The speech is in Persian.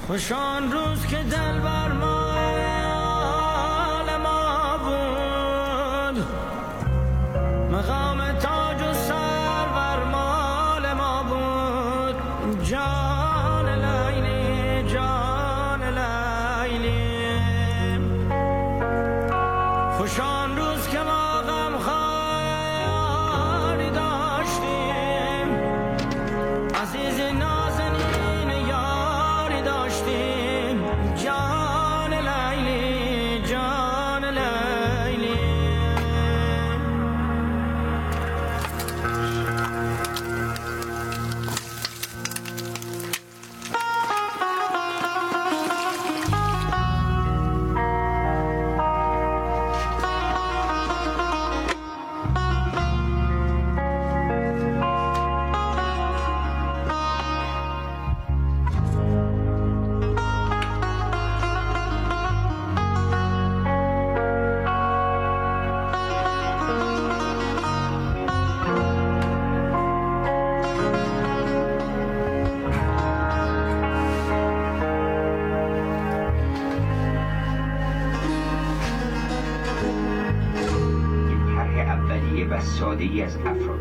خوش آن روز که دل بر مال ما بود، مقام تاج و سر بر مال ما بود. جان لیلی جان لیلی، خوش آن روز که ما غم خاری داشتیم، عزیز نازنین یاری داشتیم. جان لیلی جان لیلی، و ساده‌ای از افراد